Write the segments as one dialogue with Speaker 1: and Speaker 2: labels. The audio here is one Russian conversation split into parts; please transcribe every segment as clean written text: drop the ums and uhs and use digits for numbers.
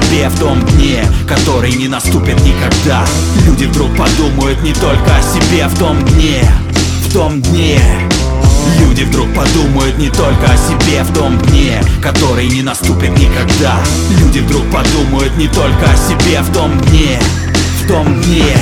Speaker 1: себе в том дне, который не наступит никогда. Люди вдруг подумают не только о себе в том дне, в том дне. Люди вдруг подумают не только о себе в том дне, который не наступит никогда. Люди вдруг подумают не только о себе в том дне, в том дне.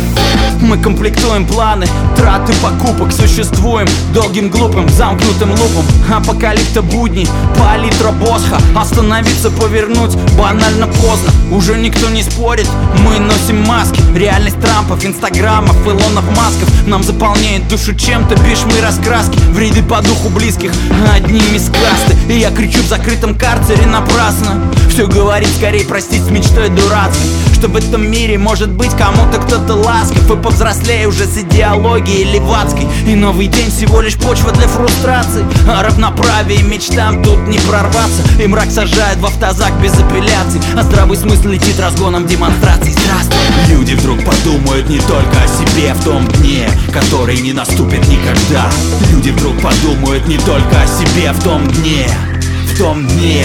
Speaker 2: Мы комплектуем планы, траты покупок, существуем долгим глупым, замкнутым лупом. Апокалипта будней, палитра Босха. Остановиться, повернуть банально поздно. Уже никто не спорит, мы носим маски. Реальность Трампов, инстаграмов, Илонов, Масков нам заполняет душу чем-то, бешеные раскраски. Вреды по духу близких, одними сказки. И я кричу в закрытом карцере напрасно. Все говорить скорее простить с мечтой дурацкой, что в этом мире может быть кому-то кто-то ласков. И повзрослее уже с идеологией левацкой. И новый день всего лишь почва для фрустрации. А равноправие мечтам тут не прорваться. И мрак сажает в автозак без апелляций, а здравый смысл летит разгоном демонстраций. Здравствуй.
Speaker 1: Люди вдруг подумают не только о себе в том дне, который не наступит никогда. Люди вдруг подумают не только о себе в том дне, в том дне.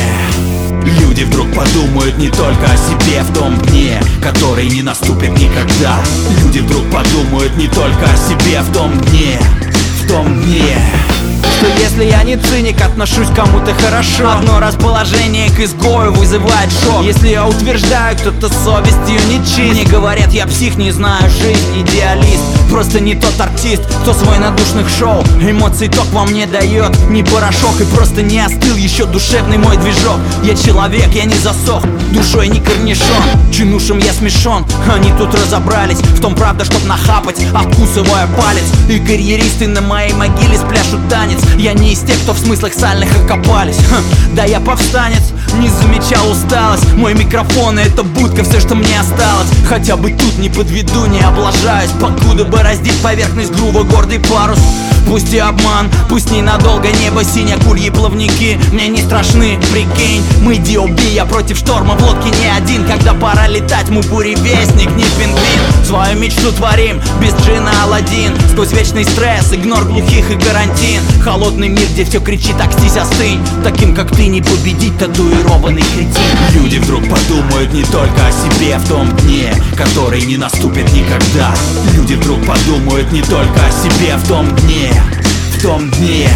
Speaker 1: Люди вдруг подумают не только о себе в том дне, который не наступит никогда. Люди вдруг подумают не только о себе в том дне, в том дне.
Speaker 2: Что если я не циник, отношусь к кому-то хорошо, одно расположение к изгою вызывает шок. Если я утверждаю, кто-то совестью не чист. Мне говорят, я псих, не знаю жизнь, идеалист. Просто не тот артист, кто свой на душных шоу эмоций ток во мне дает не порошок. И просто не остыл еще душевный мой движок. Я человек, я не засох, душой не корнишон. Чинушам я смешон, они тут разобрались в том, правда, чтоб нахапать, откусывая палец. И карьеристы на моей могиле спляшут танец. Я не из тех, кто в смыслах сальных окопались. Да я повстанец, не замечал усталость. Мой микрофон — это будка, все, что мне осталось. Хотя бы тут не подведу, не облажаюсь, покуда бороздит поверхность грубо гордый парус. Пусть и обман, пусть ненадолго небо синее, акульи плавники мне не страшны, прикинь. Мы D.O.B, я против шторма в лодке не один. Когда пора летать, мы буревестник, не пингвин. Свою мечту творим, без джина Аладдин. Сквозь вечный стресс, игнор глухих и карантин. Холодный мир, где все кричит, окстись, остынь. Таким, как ты, не победить татуированный кретин.
Speaker 1: Люди вдруг подумают не только о себе в том дне, который не наступит никогда. Люди вдруг подумают не только о себе в том дне, в том дне.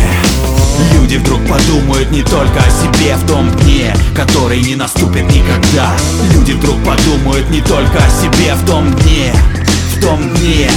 Speaker 1: Люди вдруг подумают не только о себе в том дне, который не наступит никогда. Люди вдруг подумают не только о себе в том дне, в том дне.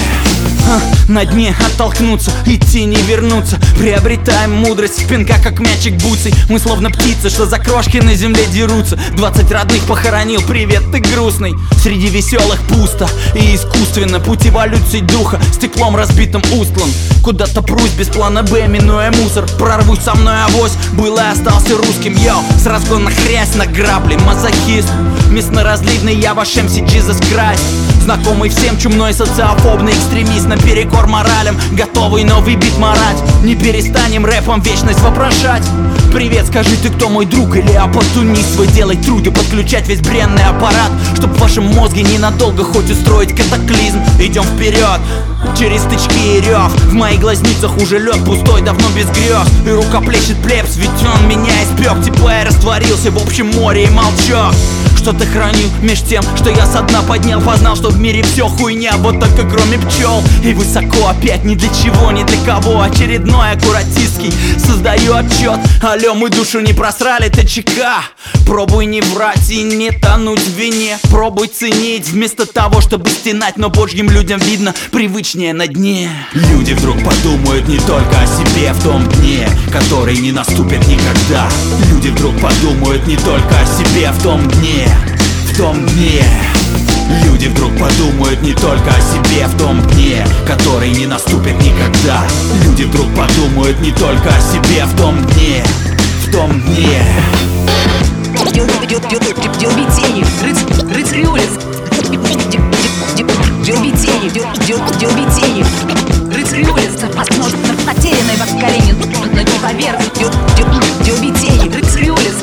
Speaker 2: На дне оттолкнуться, идти не вернуться. Приобретаем мудрость в пинках, как мячик бутсой. Мы словно птицы, что за крошки на земле дерутся. 20 родных похоронил, привет, ты грустный. Среди веселых пусто и искусственно. Путь эволюции духа стеклом разбитым устлан. Куда-то прусь без плана Б, минуя мусор. Прорвусь со мной авось, был и остался русским. Йоу, с разгона хрясь на грабли, мазохист. Местно-разливный я ваш MC Jesus Christ. Знакомый всем чумной социофобный экстремист. Наперекор моралям, готовый новый бит марать. Не перестанем рэпом вечность вопрошать. Привет, скажи, ты кто, мой друг или оппортунист? Свой делать труд и подключать весь бренный аппарат, чтоб в вашем мозге ненадолго хоть устроить катаклизм. Идем вперед, через стычки и рев. В моих глазницах уже лед пустой, давно без грез. И рука плещет плебс, ведь он меня испек. Типа я растворился в общем море и молчок. Что-то храню меж тем, что я со дна поднял. Познал, что в мире все хуйня, вот только кроме пчел. И высоко опять ни для чего, ни для кого. Очередной аккуратистский создаю отчет. Алло, мы душу не просрали, ТЧК. Пробуй не врать и не тонуть в вине. Пробуй ценить вместо того, чтобы стенать. Но божьим людям видно привычнее на дне.
Speaker 1: Люди вдруг подумают не только о себе в том дне, который не наступит никогда. Люди вдруг подумают не только о себе в том дне, в том дне. Люди вдруг подумают не только о себе в том дне, который не наступит никогда. Люди вдруг подумают не только о себе в том дне, в том дне.
Speaker 3: D.O.B тени, рыцарь улиц. D.O.B тени, D.O.B тени, рыцарь улиц. Возможно, потерянный во поколении, но не поверх. D.O.B тени, рыцарь улиц.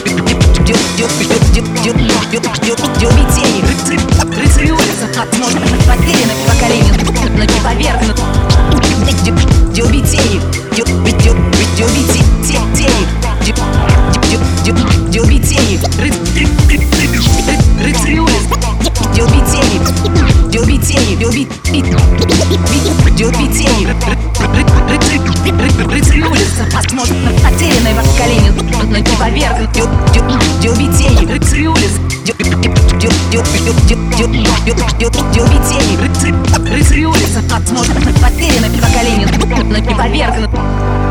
Speaker 3: D.O.B тени, рыцарь улиц. Возможно, потерянный во поколении, но не поверх. D.O.B тени, D.O.B тени, D.O.B тени, Рыцари улиц, возможно, потерянные в поколении, но не повергнут. Дюбитей, рыцари улиц. Рыцари улиц, возможно, потерянные в поколении, но не повергнут.